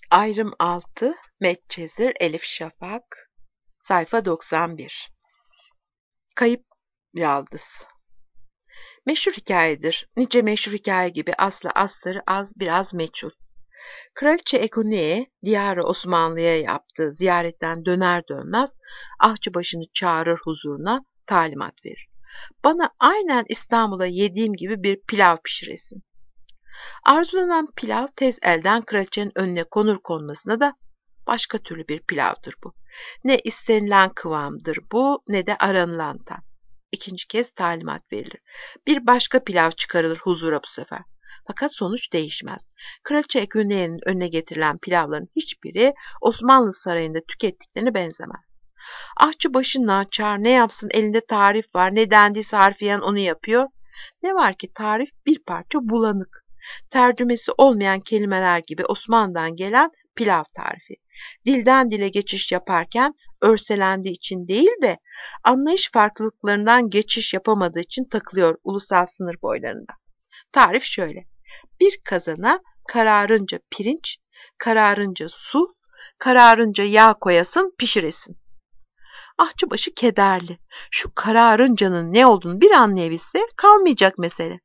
Ayrım 6, Medcezir, Elif Şafak, sayfa 91. Kayıp Yaldız. Meşhur hikayedir. Nice meşhur hikaye gibi aslı astarı az biraz meçhul. Kraliçe Ekuni'ye Diyar-ı Osmanlı'ya yaptığı ziyaretten döner dönmez ahçıbaşını çağırır huzuruna, talimat verir. Bana aynen İstanbul'a yediğim gibi bir pilav pişiresin. Arzulanan pilav tez elden kraliçenin önüne konur konmasına da başka türlü bir pilavdır bu. Ne istenilen kıvamdır bu, ne de aranılan tat. İkinci kez talimat verilir. Bir başka pilav çıkarılır huzura bu sefer. Fakat sonuç değişmez. Kraliçe Ekuniye'nin önüne getirilen pilavların hiçbiri Osmanlı sarayında tükettiklerine benzemez. Ahçıbaşı naçar, ne yapsın, elinde tarif var, ne dendiyse harfiyen onu yapıyor. Ne var ki tarif bir parça bulanık. Tercümesi olmayan kelimeler gibi Osmanlı'dan gelen pilav tarifi. Dilden dile geçiş yaparken örselendiği için değil de anlayış farklılıklarından geçiş yapamadığı için takılıyor ulusal sınır boylarında. Tarif şöyle: bir kazana kararınca pirinç, kararınca su, kararınca yağ koyasın, pişiresin. Ahçıbaşı kederli. Şu kararıncanın ne olduğunu bir anlayabilse kalmayacak mesele.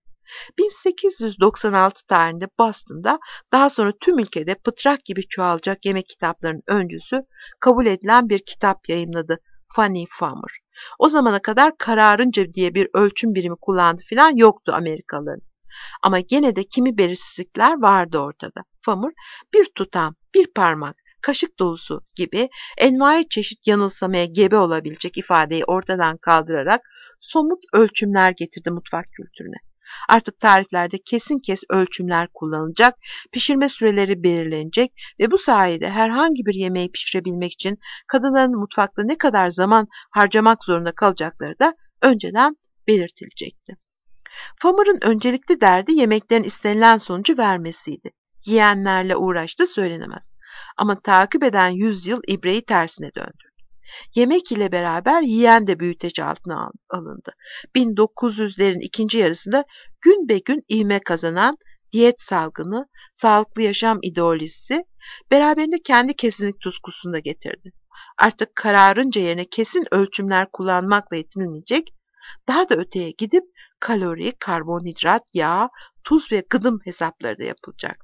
1896 tarihinde Boston'da, daha sonra tüm ülkede pıtrak gibi çoğalacak yemek kitaplarının öncüsü, kabul edilen bir kitap yayımladı, Fanny Farmer. O zamana kadar kararınca diye bir ölçüm birimi kullandı filan yoktu Amerikalıların. Ama gene de kimi belirsizlikler vardı ortada. Farmer bir tutam, bir parmak, kaşık dolusu gibi envai çeşit yanılsamaya gebe olabilecek ifadeyi ortadan kaldırarak somut ölçümler getirdi mutfak kültürüne. Artık tariflerde kesin kes ölçümler kullanılacak, pişirme süreleri belirlenecek ve bu sayede herhangi bir yemeği pişirebilmek için kadınların mutfakta ne kadar zaman harcamak zorunda kalacakları da önceden belirtilecekti. Farmer'ın öncelikli derdi yemeklerin istenilen sonucu vermesiydi. Yiyenlerle uğraştığı söylenemez. Ama takip eden yüzyıl ibreyi tersine döndü. Yemek ile beraber yiyen de büyüteci altına alındı. 1900'lerin ikinci yarısında gün be gün ivme kazanan diyet salgını, sağlıklı yaşam ideolojisi beraberinde kendi kesinlik tutkusunu da getirdi. Artık kararınca yerine kesin ölçümler kullanmakla yetinilmeyecek, daha da öteye gidip kalori, karbonhidrat, yağ, tuz ve gıdım hesapları da yapılacak.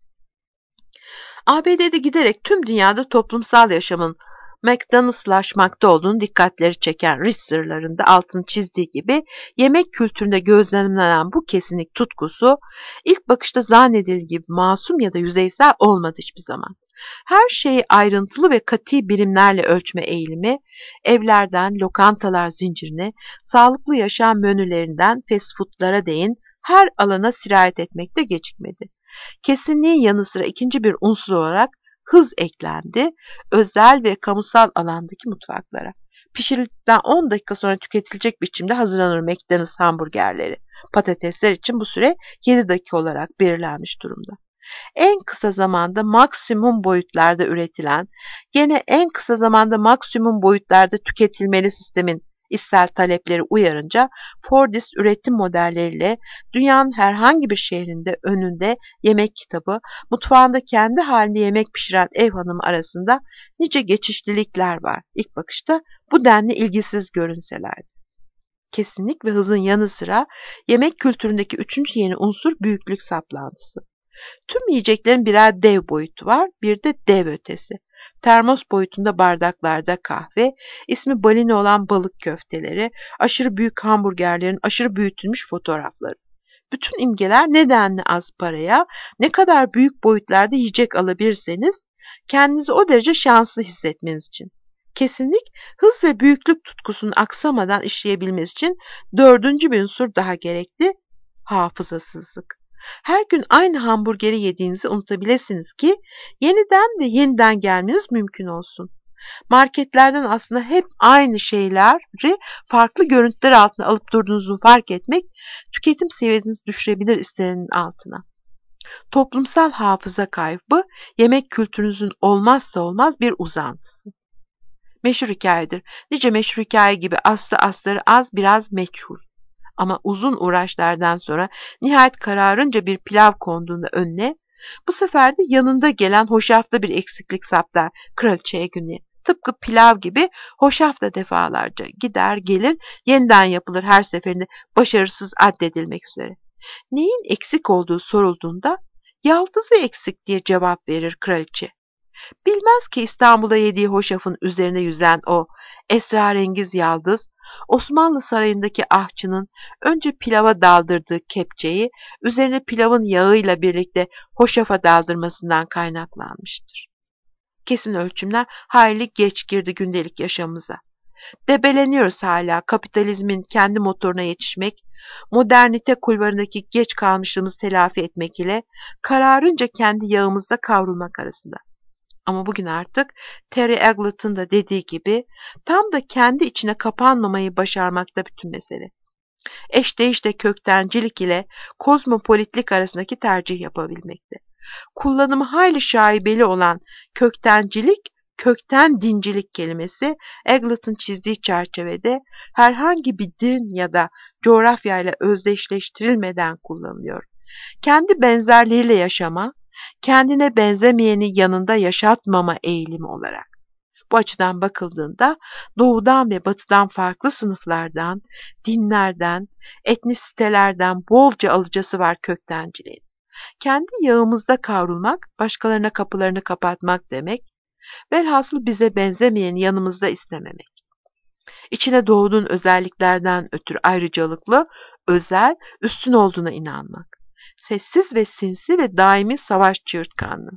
ABD'de giderek tüm dünyada toplumsal yaşamın McDonald'slaşmakta olduğunu dikkatleri çeken Ritzer'ların da altını çizdiği gibi yemek kültüründe gözlemlenen bu kesinlik tutkusu ilk bakışta zannedildiği gibi masum ya da yüzeysel olmadı hiçbir zaman. Her şeyi ayrıntılı ve kati birimlerle ölçme eğilimi, evlerden lokantalar zincirine, sağlıklı yaşam menülerinden fast foodlara değin her alana sirayet etmekte gecikmedi. Kesinliğin yanı sıra ikinci bir unsur olarak hız eklendi özel ve kamusal alandaki mutfaklara. Pişirildikten 10 dakika sonra tüketilecek biçimde hazırlanır McDonald's hamburgerleri. Patatesler için bu süre 7 dakika olarak belirlenmiş durumda. En kısa zamanda maksimum boyutlarda üretilen, gene en kısa zamanda maksimum boyutlarda tüketilmeli sistemin içsel talepleri uyarınca Fordist üretim modelleriyle dünyanın herhangi bir şehrinde önünde yemek kitabı, mutfağında kendi halinde yemek pişiren ev hanımı arasında nice geçişlilikler var. İlk bakışta bu denli ilgisiz görünseler. Kesinlik ve hızın yanı sıra yemek kültüründeki üçüncü yeni unsur büyüklük saplantısı. Tüm yiyeceklerin birer dev boyutu var, bir de dev ötesi. Termos boyutunda bardaklarda kahve, ismi balina olan balık köfteleri, aşırı büyük hamburgerlerin aşırı büyütülmüş fotoğrafları. Bütün imgeler nedenli az paraya, ne kadar büyük boyutlarda yiyecek alabilirseniz, kendinizi o derece şanslı hissetmeniz için. Kesinlik, hız ve büyüklük tutkusunun aksamadan işleyebilmesi için dördüncü bir unsur daha gerekli, hafızasızlık. Her gün aynı hamburgeri yediğinizi unutabilirsiniz ki yeniden ve yeniden gelmeniz mümkün olsun. Marketlerden aslında hep aynı şeyleri farklı görüntüler altına alıp durduğunuzu fark etmek tüketim seviyenizi düşürebilir istenenin altına. Toplumsal hafıza kaybı yemek kültürünüzün olmazsa olmaz bir uzantısı. Meşhur hikayedir. Nice meşhur hikaye gibi aslı astarı az biraz meçhul. Ama uzun uğraşlardan sonra nihayet kararınca bir pilav konduğunda önüne Bu sefer de yanında gelen hoşafta bir eksiklik saptar kraliçeye Güney. Tıpkı pilav gibi hoşaf da defalarca gider gelir yeniden yapılır her seferinde başarısız addedilmek üzere. Neyin eksik olduğu sorulduğunda yaldızı eksik diye cevap verir kraliçe. Bilmez ki İstanbul'da yediği hoşafın üzerine yüzen o esrarengiz yaldız, Osmanlı Sarayı'ndaki ahçının önce pilava daldırdığı kepçeyi üzerine pilavın yağıyla birlikte hoşafa daldırmasından kaynaklanmıştır. Kesin ölçümler hayli geç girdi gündelik yaşamımıza. Debeleniyoruz hala kapitalizmin kendi motoruna yetişmek, modernite kulvarındaki geç kalmışlığımızı telafi etmek ile kararınca kendi yağımızda kavrulmak arasında. Ama bugün artık Terry Eglinton'un da dediği gibi tam da kendi içine kapanmamayı başarmakta bütün mesele. Eşdeğişte köktencilik ile kozmopolitlik arasındaki tercih yapabilmekte. Kullanımı hayli şaibeli olan köktencilik, kökten dincilik kelimesi Eglinton çizdiği çerçevede herhangi bir din ya da coğrafyayla özdeşleştirilmeden kullanılıyor. Kendi benzerleriyle yaşama, kendine benzemeyeni yanında yaşatmama eğilimi olarak. Bu açıdan bakıldığında doğudan ve batıdan farklı sınıflardan, dinlerden, etnisitelerden bolca alıcısı var köktenciliğin. Kendi yağımızda kavrulmak, başkalarına kapılarını kapatmak demek, velhasıl bize benzemeyen yanımızda istememek. İçine doğduğun özelliklerden ötürü ayrıcalıklı, özel, üstün olduğuna inanmak. Sessiz ve sinsi ve daimi savaş çığırtkanlığı.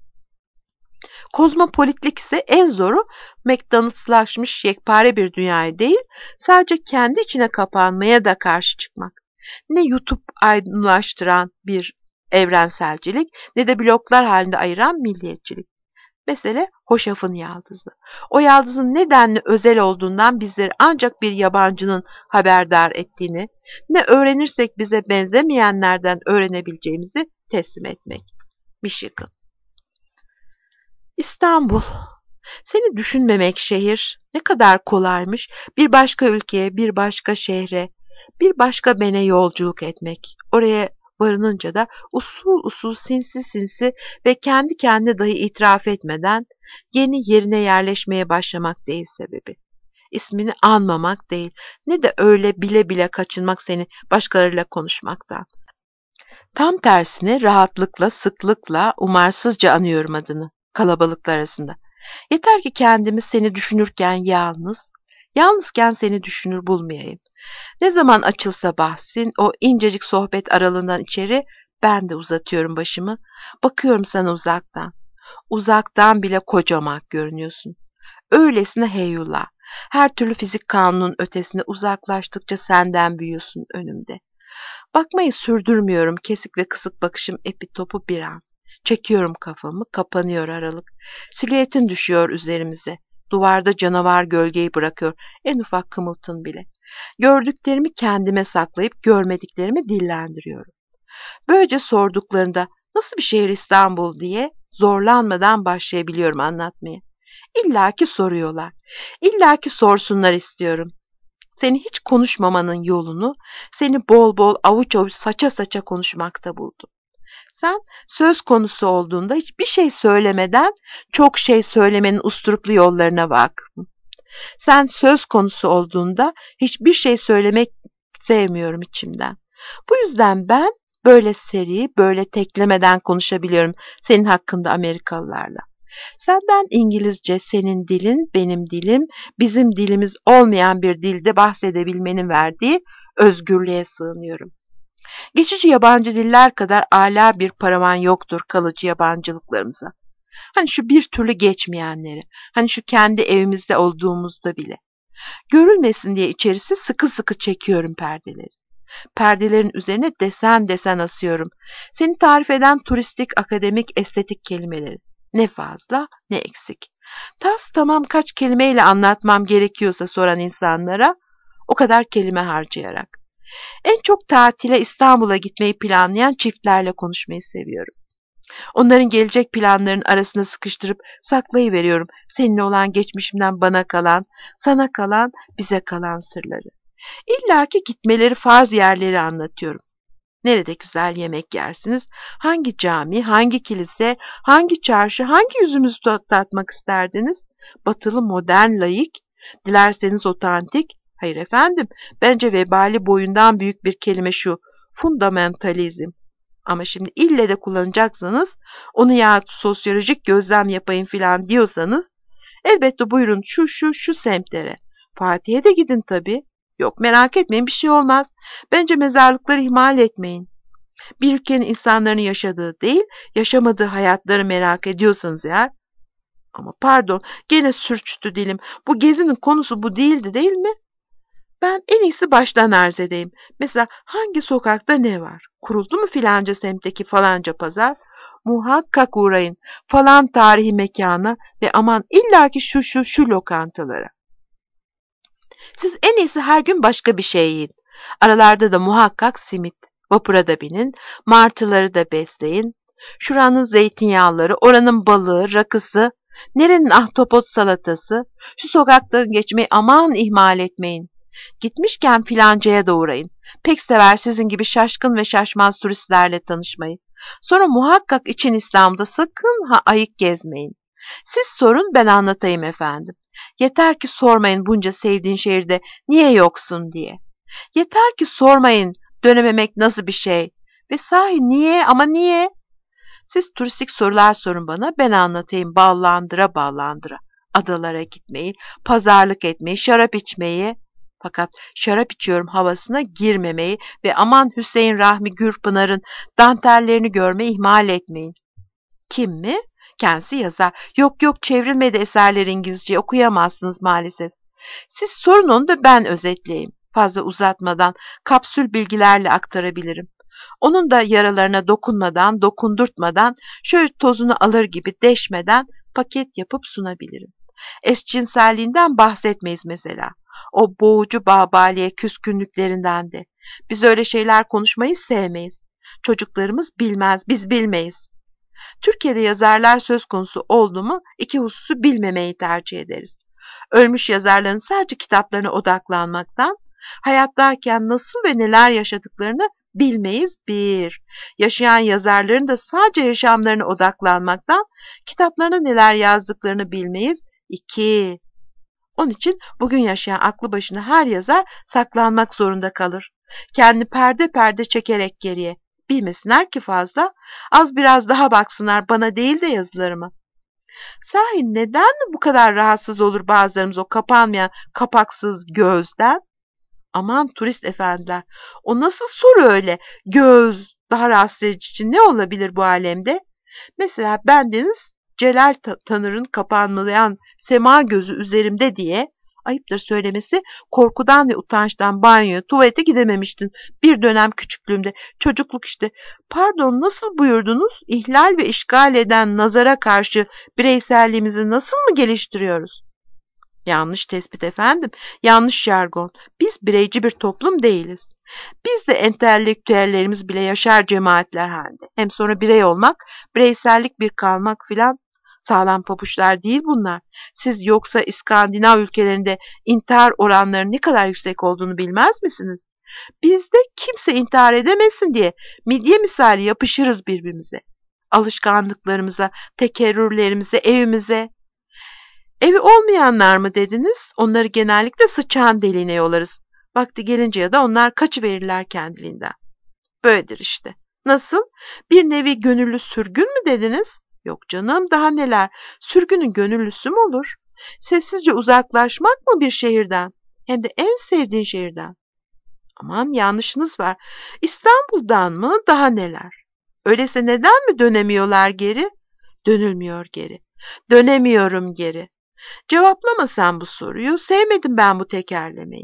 Kozmopolitlik ise en zoru McDonald'slaşmış yekpare bir dünyaya değil, sadece kendi içine kapanmaya da karşı çıkmak. Ne YouTube aydınlaştıran bir evrenselcilik ne de bloklar halinde ayıran milliyetçilik. Mesele hoşafın yaldızı. O yaldızın nedenli özel olduğundan bizleri ancak bir yabancının haberdar ettiğini, ne öğrenirsek bize benzemeyenlerden öğrenebileceğimizi teslim etmek. Michigan. İstanbul. Seni düşünmemek şehir. Ne kadar kolaymış bir başka ülkeye, bir başka şehre, bir başka bene yolculuk etmek. Oraya varınınca da usul usul sinsi sinsi ve kendi kendine dahi itiraf etmeden yeni yerine yerleşmeye başlamak değil sebebi. İsmini anmamak değil, ne de öyle bile bile kaçınmak seni başkalarıyla konuşmaktan. Tam tersine rahatlıkla, sıklıkla, umarsızca anıyorum adını kalabalıklar arasında. Yeter ki kendimi seni düşünürken yalnızken seni düşünür bulmayayım. Ne zaman açılsa bahsin, o incecik sohbet aralığından içeri ben de uzatıyorum başımı. Bakıyorum sana uzaktan. Uzaktan bile kocaman görünüyorsun. Öylesine heyula. Her türlü fizik kanunun ötesine uzaklaştıkça senden büyüyorsun önümde. Bakmayı sürdürmüyorum kesik ve kısık bakışım epitopu bir an. Çekiyorum kafamı, kapanıyor aralık. Silüetin düşüyor üzerimize. Duvarda canavar gölgeyi bırakıyor en ufak kımıltın bile. Gördüklerimi kendime saklayıp görmediklerimi dillendiriyorum. Böylece sorduklarında nasıl bir şehir İstanbul diye zorlanmadan başlayabiliyorum anlatmaya. İlla ki soruyorlar. İlla ki sorsunlar istiyorum. Seni hiç konuşmamanın yolunu, seni bol bol avuç avuç saça saça konuşmakta buldum. Sen söz konusu olduğunda hiçbir şey söylemeden çok şey söylemenin usturuplu yollarına bak. Sen söz konusu olduğunda hiçbir şey söylemek sevmiyorum içimden. Bu yüzden ben böyle seri, böyle teklemeden konuşabiliyorum senin hakkında Amerikalılarla. Senden İngilizce senin dilin, benim dilim, bizim dilimiz olmayan bir dilde bahsedebilmenin verdiği özgürlüğe sığınıyorum. Geçici yabancı diller kadar âlâ bir paravan yoktur kalıcı yabancılıklarımıza. Hani şu bir türlü geçmeyenleri, hani şu kendi evimizde olduğumuzda bile. Görülmesin diye içerisi sıkı sıkı çekiyorum perdeleri. Perdelerin üzerine desen desen asıyorum. Seni tarif eden turistik, akademik, estetik kelimeleri. Ne fazla ne eksik. Tas tamam kaç kelimeyle anlatmam gerekiyorsa soran insanlara o kadar kelime harcayarak. En çok tatile İstanbul'a gitmeyi planlayan çiftlerle konuşmayı seviyorum. Onların gelecek planlarının arasına sıkıştırıp saklayıveriyorum seninle olan geçmişimden bana kalan, sana kalan, bize kalan sırları. İlla ki gitmeleri farz yerleri anlatıyorum. Nerede güzel yemek yersiniz? Hangi cami, hangi kilise, hangi çarşı, hangi yüzümüzü tatmak isterdiniz? Batılı modern laik, dilerseniz otantik. Hayır efendim, bence vebali boyundan büyük bir kelime şu, fundamentalizm. Ama şimdi ille de kullanacaksanız, onu ya sosyolojik gözlem yapayım filan diyorsanız, elbette buyurun şu semtlere. Fatih'e de gidin tabii. Yok merak etmeyin bir şey olmaz. Bence mezarlıkları ihmal etmeyin. Bir ülkenin insanların yaşadığı değil, yaşamadığı hayatları merak ediyorsanız eğer. Ama pardon, gene sürçtü dilim. Bu gezinin konusu bu değildi değil mi? Ben en iyisi baştan arz edeyim. Mesela hangi sokakta ne var? Kuruldu mu filanca semtteki falanca pazar? Muhakkak uğrayın falan tarihi mekana ve aman illaki şu lokantalara. Siz en iyisi her gün başka bir şey yiyin. Aralarda da muhakkak simit. Vapura da binin, martıları da besleyin. Şuranın zeytinyağları, oranın balığı, rakısı, nerenin ahtapot salatası. Şu sokaktan geçmeyi aman ihmal etmeyin. Gitmişken filancaya da uğrayın. Pek sever sizin gibi şaşkın ve şaşmaz turistlerle tanışmayı. Sonra muhakkak için İslam'da sakın ha ayık gezmeyin. Siz sorun ben anlatayım efendim. Yeter ki sormayın bunca sevdiğin şehirde niye yoksun diye. Yeter ki sormayın dönememek nasıl bir şey. Ve sahi niye ama niye? Siz turistik sorular sorun bana ben anlatayım ballandıra ballandıra. Adalara gitmeyi, pazarlık etmeyi, şarap içmeyi. Fakat şarap içiyorum havasına girmemeyi ve aman Hüseyin Rahmi Gürpınar'ın dantellerini görmeyi ihmal etmeyin. Kim mi? Kendisi yazar. Yok çevrilmedi eserleri İngilizce okuyamazsınız maalesef. Siz sorun onu da ben özetleyeyim. Fazla uzatmadan kapsül bilgilerle aktarabilirim. Onun da yaralarına dokunmadan, dokundurtmadan, şöyle tozunu alır gibi deşmeden paket yapıp sunabilirim. Eşcinselliğinden bahsetmeyiz mesela. O boğucu babaliye küskünlüklerinden de. Biz öyle şeyler konuşmayı sevmeyiz. Çocuklarımız bilmez, biz bilmeyiz. Türkiye'de yazarlar söz konusu oldu mu iki hususu bilmemeyi tercih ederiz. Ölmüş yazarların sadece kitaplarına odaklanmaktan, hayattayken nasıl ve neler yaşadıklarını bilmeyiz bir. Yaşayan yazarların da sadece yaşamlarına odaklanmaktan, kitaplarına neler yazdıklarını bilmeyiz iki. Onun için bugün yaşayan aklı başına her yazar saklanmak zorunda kalır. Kendi perde perde çekerek geriye. Bilmesinler ki fazla, az biraz daha baksınlar bana değil de yazılarıma. Sahi neden mi bu kadar rahatsız olur bazılarımız o kapanmayan kapaksız gözden? Aman turist efendiler, o nasıl soru öyle? Göz daha rahatsız edici için ne olabilir bu alemde? Mesela bendeniz Celal Tanır'ın kapanmayan sema gözü üzerimde diye, ayıptır söylemesi, korkudan ve utançtan banyoya, tuvalete gidememiştin. Bir dönem küçüklüğümde, çocukluk işte. Pardon nasıl buyurdunuz? İhlal ve işgal eden nazara karşı bireyselliğimizi nasıl mı geliştiriyoruz? Yanlış tespit efendim, yanlış jargon. Biz bireyci bir toplum değiliz. Biz de entelektüellerimiz bile yaşar cemaatler halinde. Hem sonra birey olmak, bireysellik bir kalmak filan sağlam pabuçlar değil bunlar. Siz yoksa İskandinav ülkelerinde intihar oranlarının ne kadar yüksek olduğunu bilmez misiniz? Bizde kimse intihar edemesin diye midye misali yapışırız birbirimize. Alışkanlıklarımıza, tekerrürlerimize, evimize. Evi olmayanlar mı dediniz? Onları genellikle sıçan deliğine yollarız. Vakti gelince ya da onlar kaçıverirler kendiliğinden. Böyledir işte. Nasıl? Bir nevi gönüllü sürgün mü dediniz? Yok canım daha neler. Sürgünün gönüllüsü mü olur? Sessizce uzaklaşmak mı bir şehirden? Hem de en sevdiğin şehirden. Aman yanlışınız var. İstanbul'dan mı daha neler? Öyleyse neden mi dönemiyorlar geri? Dönülmüyor geri. Dönemiyorum geri. Cevaplama sen bu soruyu. Sevmedim ben bu tekerlemeyi.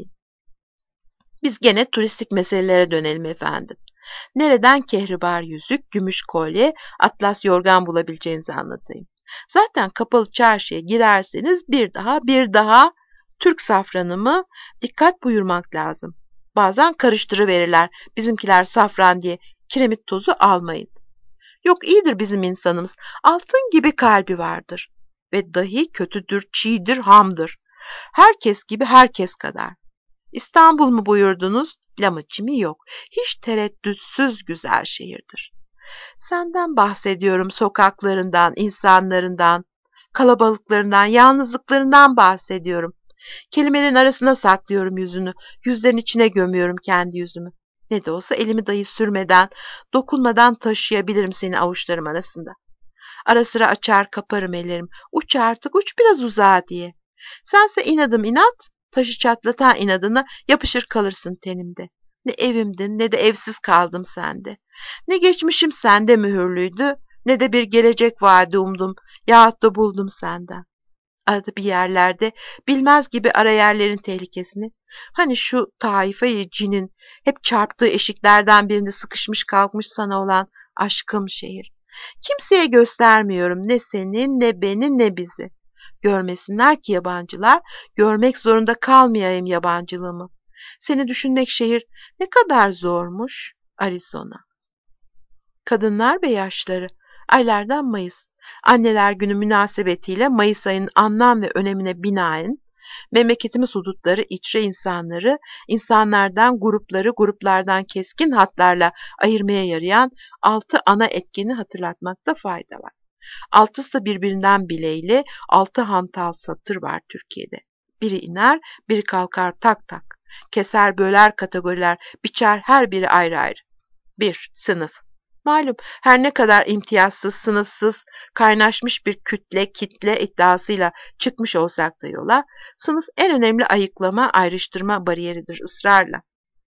Biz gene turistik meselelere dönelim efendim. Nereden kehribar yüzük, gümüş kolye, atlas yorgan bulabileceğinizi anlatayım. Zaten kapalı çarşıya girerseniz bir daha Türk safranı mı dikkat buyurmak lazım. Bazen karıştırıverirler bizimkiler safran diye kiremit tozu almayın. Yok iyidir bizim insanımız altın gibi kalbi vardır. Ve dahi kötüdür, çiğdir, hamdır. Herkes gibi herkes kadar. İstanbul mu buyurdunuz? reklama çimi yok. Hiç tereddütsüz güzel şehirdir. Senden bahsediyorum, sokaklarından, insanlarından, kalabalıklarından, yalnızlıklarından bahsediyorum. Kelimelerin arasına saklıyorum yüzünü, yüzlerin içine gömüyorum kendi yüzümü. Ne de olsa elimi dahi sürmeden, dokunmadan taşıyabilirim seni avuçlarım arasında. Ara sıra açar kaparım ellerim. Uç artık, uç biraz uzağa diye. Sense inadım inat, taşı çatlatan inadına yapışır kalırsın tenimde. Ne evimdin ne de evsiz kaldım sende. Ne geçmişim sende mühürlüydü, ne de bir gelecek vaadi umdum yahut da buldum senden. Arada bir yerlerde bilmez gibi ara yerlerin tehlikesini. Hani şu taife-i cinin hep çarptığı eşiklerden birinde sıkışmış kalkmış sana olan aşkım şehir. Kimseye göstermiyorum ne seni ne beni ne bizi. Görmesinler ki yabancılar, görmek zorunda kalmayayım yabancılığımı. Seni düşünmek şehir ne kadar zormuş Arizona. Kadınlar ve yaşları. Aylardan Mayıs. Anneler Günü münasebetiyle Mayıs ayının anlam ve önemine binaen memleketimiz hudutları, içre insanları, insanlardan grupları, gruplardan keskin hatlarla ayırmaya yarayan 6 ana etkeni hatırlatmakta fayda var. Altısı da birbirinden bileyli 6 hantal satır var Türkiye'de. Biri iner, biri kalkar tak tak. Keser böler kategoriler, biçer her biri ayrı ayrı. 1. Sınıf. Malum her ne kadar imtiyazsız, sınıfsız, kaynaşmış bir kitle iddiasıyla çıkmış olsak da yola, sınıf en önemli ayıklama, ayrıştırma bariyeridir ısrarla.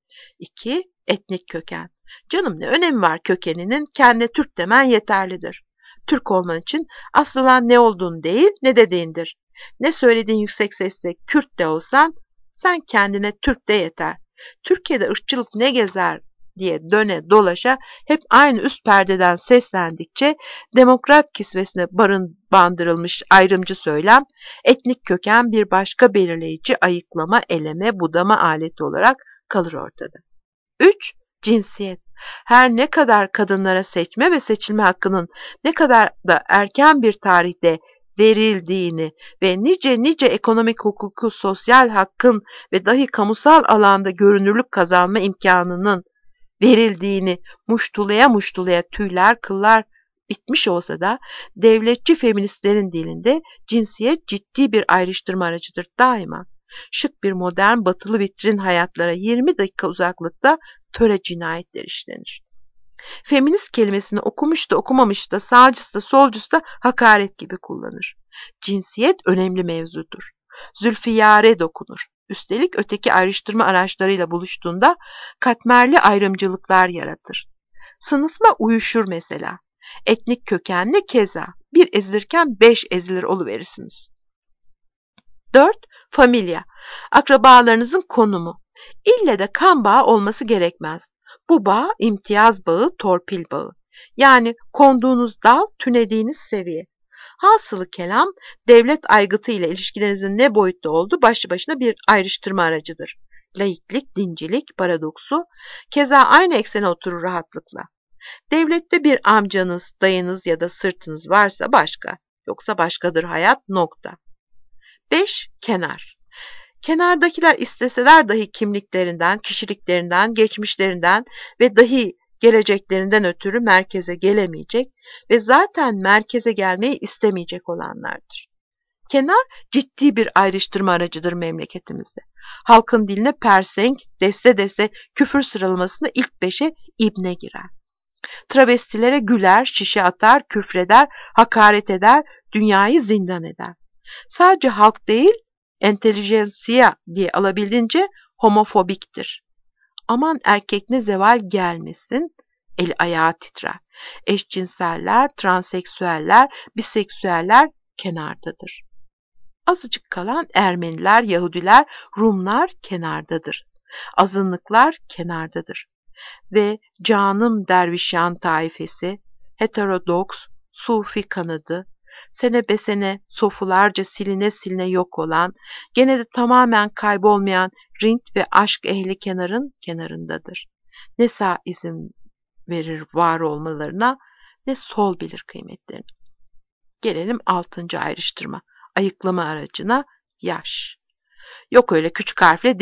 2. Etnik köken. Canım ne önemi var kökeninin, kendine Türk demen yeterlidir. Türk olman için asıl olan ne olduğun değil, ne dediğindir. Ne söylediğin yüksek sesle Kürt de olsan, sen kendine Türk de yeter. Türkiye'de ırkçılık ne gezer diye döne dolaşa hep aynı üst perdeden seslendikçe demokrat kisvesine bandırılmış ayrımcı söylem, etnik köken bir başka belirleyici ayıklama, eleme, budama aleti olarak kalır ortada. 3. Cinsiyet. Her ne kadar kadınlara seçme ve seçilme hakkının ne kadar da erken bir tarihte verildiğini ve nice ekonomik hukuku, sosyal hakkın ve dahi kamusal alanda görünürlük kazanma imkanının verildiğini muştulaya tüyler kıllar bitmiş olsa da devletçi feministlerin dilinde cinsiyet ciddi bir ayrıştırma aracıdır daima. Şık bir modern batılı vitrin hayatlara 20 dakika uzaklıkta töre cinayetler işlenir. Feminist kelimesini okumuş da okumamış da sağcısı da solcusu da hakaret gibi kullanır. Cinsiyet önemli mevzudur. Zülfiyare dokunur. Üstelik öteki ayrıştırma araçlarıyla buluştuğunda katmerli ayrımcılıklar yaratır. Sınıfla uyuşur mesela. Etnik kökenli keza. Bir ezilirken 5 ezilir oluverirsiniz. 4. Familya. Akrabalarınızın konumu. İlle de kan bağı olması gerekmez. Bu bağ imtiyaz bağı, torpil bağı. Yani konduğunuz dal, tünediğiniz seviye. Hasılı kelam, devlet aygıtı ile ilişkilerinizin ne boyutta olduğu başlı başına bir ayrıştırma aracıdır. Laiklik, dincilik, paradoksu, keza aynı eksene oturur rahatlıkla. Devlette bir amcanız, dayınız ya da sırtınız varsa başka, yoksa başkadır hayat, nokta. 5. Kenar. Kenardakiler isteseler dahi kimliklerinden, kişiliklerinden, geçmişlerinden ve dahi geleceklerinden ötürü merkeze gelemeyecek ve zaten merkeze gelmeyi istemeyecek olanlardır. Kenar ciddi bir ayrıştırma aracıdır memleketimizde. Halkın diline persenk, deste küfür sıralamasında ilk 5'e ibne girer. Travestilere güler, şişe atar, küfreder, hakaret eder, dünyayı zindan eder. Sadece halk değil, entelijensiya diye alabildiğince homofobiktir. Aman erkekne zeval gelmesin, eli ayağı titrer. Eşcinseller, transseksüeller, biseksüeller kenardadır. Azıcık kalan Ermeniler, Yahudiler, Rumlar kenardadır. Azınlıklar kenardadır. Ve canım dervişyan taifesi, heterodoks, sufi kanadı, sene besene sofularca siline yok olan, gene de tamamen kaybolmayan rint ve aşk ehli kenarın kenarındadır. Ne sağ izin verir var olmalarına, ne sol bilir kıymetlerini. Gelelim 6. ayrıştırma, ayıklama aracına, yaş. Yok öyle küçük harfle değil,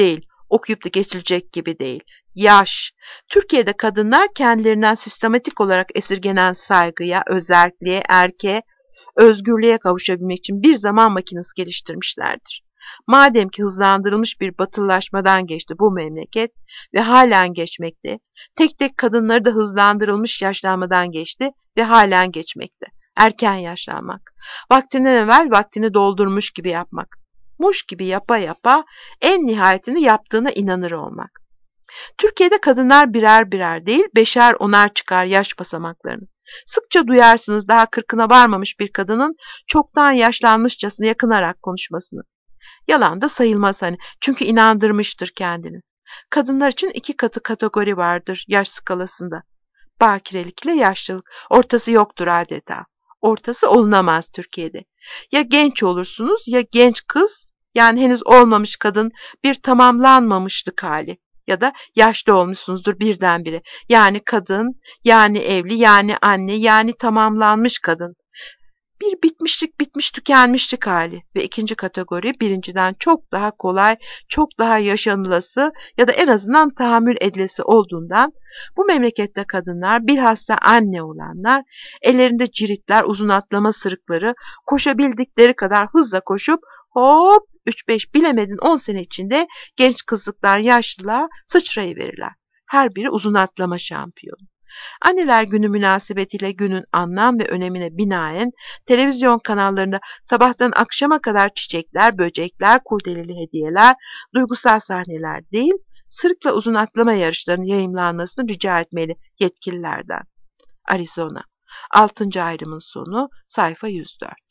Okuyup da geçilecek gibi değil. Yaş. Türkiye'de kadınlar kendilerinden sistematik olarak esirgenen saygıya, özelliğe, erkeğe, özgürlüğe kavuşabilmek için bir zaman makinesi geliştirmişlerdir. Madem ki hızlandırılmış bir batılılaşmadan geçti bu memleket ve halen geçmekte, tek tek kadınları da hızlandırılmış yaşlanmadan geçti ve halen geçmekte. Erken yaşlanmak, vaktinden evvel vaktini doldurmuş gibi yapmak, muş gibi yapa yapa en nihayetini yaptığına inanır olmak. Türkiye'de kadınlar birer birer değil, beşer onar çıkar yaş basamaklarını. Sıkça duyarsınız daha kırkına varmamış bir kadının çoktan yaşlanmışçasına yakınarak konuşmasını. Yalan da sayılmaz hani, çünkü inandırmıştır kendini. Kadınlar için iki katı kategori vardır yaş skalasında. Bakirelik ile yaşlılık. Ortası yoktur adeta. Ortası olunamaz Türkiye'de. Ya genç olursunuz ya genç kız, yani henüz olmamış kadın, bir tamamlanmamışlık hali. Ya da yaşlı olmuşsunuzdur birdenbire. Yani kadın, yani evli, yani anne, yani tamamlanmış kadın. Bir bitmişlik, bitmiş tükenmişlik hali ve ikinci kategori birinciden çok daha kolay, çok daha yaşanılası ya da en azından tahammül edilesi olduğundan bu memlekette kadınlar, bilhassa anne olanlar, ellerinde ciritler, uzun atlama sırıkları, koşabildikleri kadar hızla koşup hop 3-5 bilemedin 10 sene içinde genç kızlıktan yaşlılığa sıçrayıverirler. Her biri uzun atlama şampiyonu. Anneler Günü münasebetiyle günün anlam ve önemine binaen televizyon kanallarında sabahtan akşama kadar çiçekler, böcekler, kurdeleli hediyeler, duygusal sahneler değil, sırıkla uzun atlama yarışlarının yayımlanmasını rica etmeli yetkililerden. Arizona. 6. ayrımın sonu sayfa 104.